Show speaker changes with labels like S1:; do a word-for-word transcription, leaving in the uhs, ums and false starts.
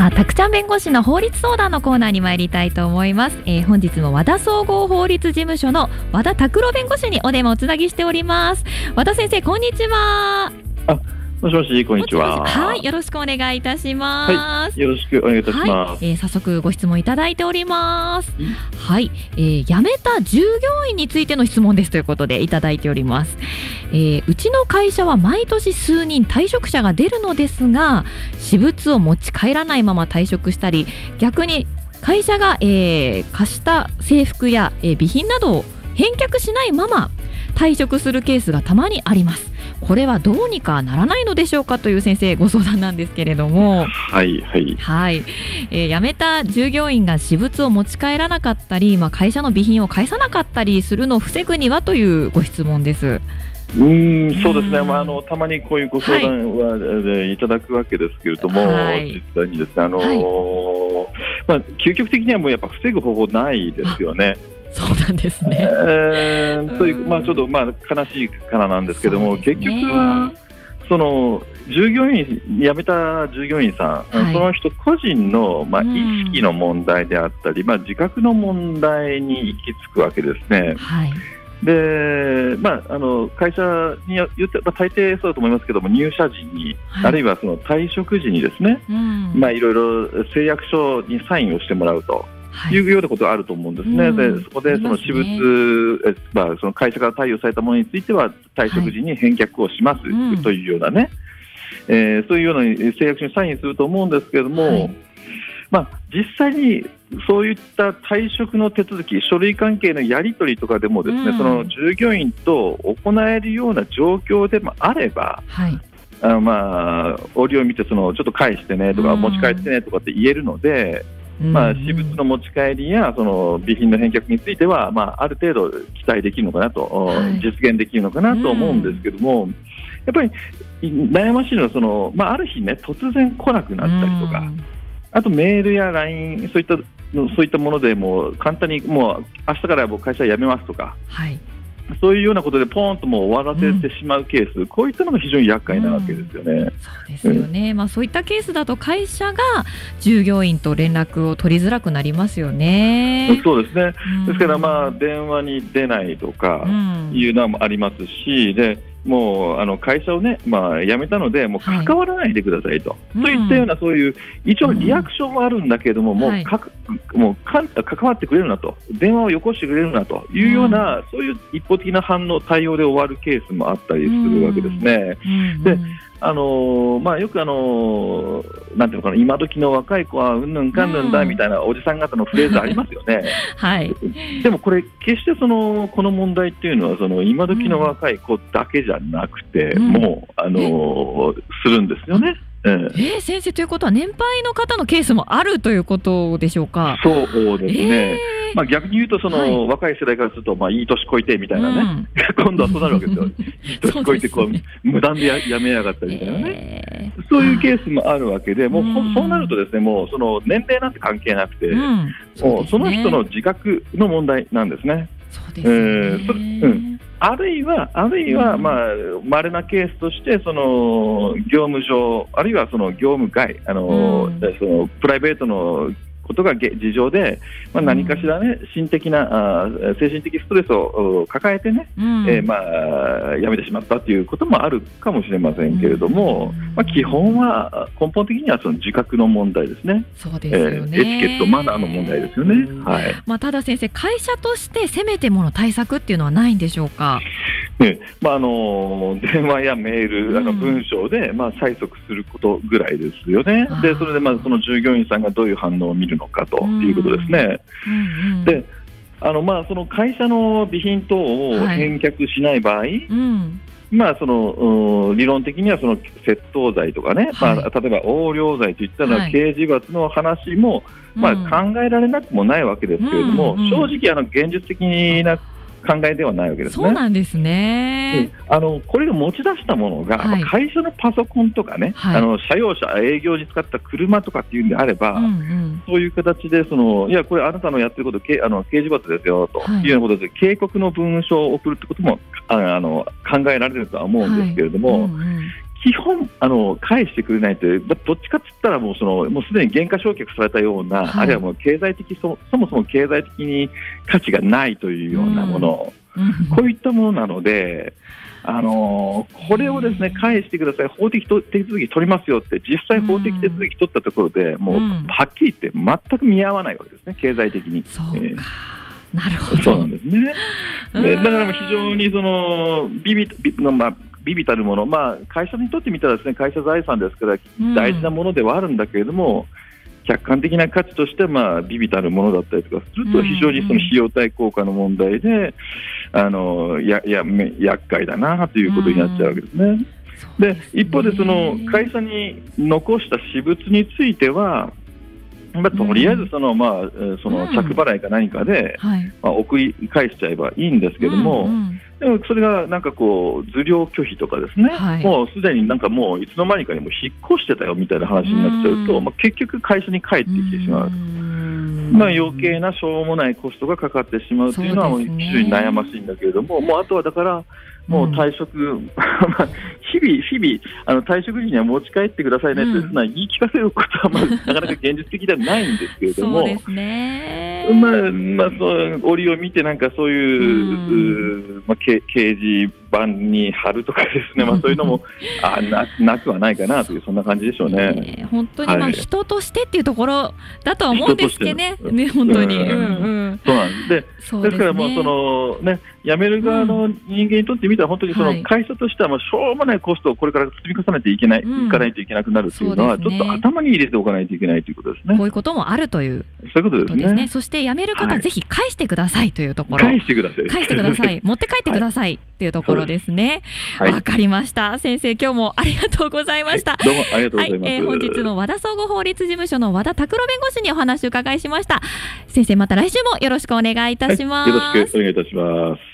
S1: さあ、たくちゃん弁護士の法律相談のコーナーに参りたいと思います。えー、本日も和田総合法律事務所の和田拓郎弁護士にお電話をつなぎしております。和田先生、こんにちは。
S2: あ、もしもし、こんにちは。
S1: はい、よろしくお願いいたします。
S2: はい、よろしくお願いいたします。
S1: はい、えー、早速ご質問いただいております。はい、えー、辞めた従業員についての質問ですということでいただいております。えー、うちの会社は毎年数人退職者が出るのですが、私物を持ち帰らないまま退職したり、逆に会社が、えー、貸した制服や、えー、備品などを返却しないまま退職するケースがたまにあります。これはどうにかならないのでしょうかという先生ご相談なんですけれども。
S2: はいはい
S1: はい、えー、辞めた従業員が私物を持ち帰らなかったり、まあ、会社の備品を返さなかったりするのを防ぐにはというご質問です。
S2: うーん、そうですね、まあ、あのたまにこういうご相談は、はい、いただくわけですけれども、はい、実際にですね、あのーはい、まあ、究極的にはもうやっぱ防ぐ方法ないですよね。
S1: そうなんですね。
S2: えー、という、まあ、ちょっと、まあ、悲しいからなんですけども、ね、結局はその従業員辞めた従業員さん、はい、その人個人の、まあ、意識の問題であったり、まあ、自覚の問題に行き着くわけですね。はい、でまあ、あの会社によって、まあ、大抵そうだと思いますけども、入社時に、はい、あるいはその退職時にですね、うん、まあ、いろいろ誓約書にサインをしてもらうというようなことがあると思うんですね。うん、でそこでその私物、ね、まあ、その会社から貸与されたものについては退職時に返却をします、はい、というようなね、うん、えー、そういうような誓約書にサインすると思うんですけれども、はい、まあ、実際にそういった退職の手続き、書類関係のやり取りとかでもですね、うん、その従業員と行えるような状況でもあれば、はい、あまあ、折を見てそのちょっと返してねとか、うん、持ち帰ってねとかって言えるので、まあ、私物の持ち帰りやその備品の返却については、まあ、ある程度期待できるのかなと、はい、実現できるのかなと思うんですけども、うん、やっぱり悩ましいのはその、まあ、ある日ね、突然来なくなったりとか、うん、あとメールや ライン、 そういったそういったものでもう簡単にもう明日から僕会社辞めますとか、はい、そういうようなことでポーンともう終わらせてしまうケース、うん、こういったのが非常に厄介なわけですよね。うん、
S1: そうですよね。うん、まあ、そういったケースだと会社が従業員と連絡を取りづらくなりますよね。
S2: そうですね。ですから、まあ、電話に出ないとかいうのもありますし、でもうあの会社をね、まあ、辞めたのでもう関わらないでくださいと、はい、といったような、そういう一応リアクションはあるんだけれども、うん、もうか、はい、もうか関わってくれるなと、電話をよこしてくれるなというような、うん、そういう一方的な反応対応で終わるケースもあったりするわけですね。うん、であのまあ、よく、あのなんていうのかな、今時の若い子はうんぬんかんぬんだみたいなおじさん方のフレーズありますよね。はい、でもこれ決してそのこの問題っていうのはその今時の若い子だけじゃなくて、うん、もう、あのするんですよね。えー、
S1: えー、先生、ということは年配の方のケースもあるということでしょうか。
S2: そうですね。えーまあ、逆に言うとその、はい、若い世代からすると、まあ、いい年こいてみたいなね、うん、今度はそうなるわけですよ。いい年こいてこう、ね、無断で や, やめやがったみたいなね、えー、そういうケースもあるわけで、もう、うん、そうなるとですね、もうその年齢なんて関係なくて、うん、そ, もうその人の自覚の問題なんですね。
S1: そうですね。えーそうん、
S2: あるいは、あるいは、まあ、稀なケースとして、その業務上、あるいはその業務外、あの、うん、そのプライベートのことが事情で、まあ、何かしらね、心的なあ精神的ストレスを抱えてね、うん、えー、まあ、辞めてしまったということもあるかもしれませんけれども、うん、まあ、基本は根本的にはその自覚の問題ですね。
S1: そうですよね。
S2: えー、エチケットマナーの問題ですよね。うん、はい。
S1: まあ、ただ先生、会社としてせめてもの対策っていうのはないんでしょうか。
S2: ね、まあ、あの電話やメール、あの文章で、まあ、催促することぐらいですよね。でそれで、まあ、その従業員さんがどういう反応を見るのかということですね。うんうん、であの、まあ、その会社の備品等を返却しない場合、はい、うん、まあ、その理論的にはその窃盗罪とかね、はい、まあ、例えば横領罪といったような刑事罰の話も、はい、まあ、考えられなくもないわけですけれども、うんうん、正直あの現実的な考えではないわけですね。
S1: そうなんですね。
S2: あのこれが持ち出したものが、はい、会社のパソコンとかね、はい、あの社用車、営業に使った車とかっていうんであれば、うんうん、そういう形でその、いや、これあなたのやってることけあの刑事罰ですよというようなことで、はい、警告の文書を送るってこともああの考えられるとは思うんですけれども、はい、うんうん、 基本あの返してくれないという、どっちかっつったらもうそのもうすでに減価償却されたような、はい、あるいはもう経済的 そ, そもそも経済的に価値がないというようなもの、うん、こういったものなので、あのー、これをですね返してください、法的手続き取りますよって実際法的手続き取ったところで、うん、もうはっきり言って全く見合わないわけですね、経済的に。
S1: そうか、えーなるほど。
S2: そうなんですね。でだから非常にそのビビビ、まあ、ビビたるもの、まあ、会社にとってみたらですね、会社財産ですから大事なものではあるんだけれども、うん、客観的な価値としてまあビビたるものだったりとかすると非常にその費用対効果の問題で、あのやや厄介だなということになっちゃうわけですね。うん、で一方でその会社に残した私物については、まあ、とりあえずその、まあ、その着払いか何かで、うんはいまあ、送り返しちゃえばいいんですけども、うんうん、でもそれがなんかこう受領拒否とかですね、はい、もうすでになんかもういつの間にかにも引っ越してたよみたいな話になっちゃうと、うんまあ、結局会社に帰ってきてしまう、うんまあ、余計なしょうもないコストがかかってしまうというのは非常に悩ましいんだけれども、もうあとはだからもう退職、うん、日々、日々あの退職時には持ち帰ってくださいねというふうな言い聞かせることは、まあ、なかなか現実的ではないんですけれども、
S1: そうですね、
S2: まあまあ、そう折を見てなんかそういう、うんまあ、掲示板に貼るとかですね、まあ、そういうのもあ な, なくはないかなという、そんな感じでしょうね。
S1: ね本当にまあ人としてっていうところだとは思うんですけどね、ね本当に。うんうん、
S2: そうなんです。で、そうですね、ですからもうその、ね、辞める側の人間にとってみたら、本当にその会社としてはもうしょうもないコストをこれから積み重ねていけない、うん、いかないといけなくなるというのは、ちょっと頭に入れておかないといけないということですね。
S1: こういうこともあるという
S2: そういうことですね。
S1: ですね。そして辞める方、はい、ぜひ返してくださいというところ、
S2: 返してください、
S1: 返してください持って帰ってくださいっていうところですね。わ、はい、かりました。先生、今日もありがとうございました。
S2: はい、どうもありがとうございます。はいえー、
S1: 本日の和田総合法律事務所の和田拓郎弁護士にお話を伺いしました。先生、また来週もよろしくお願いいたします。
S2: はい、よろしくお願いいたします。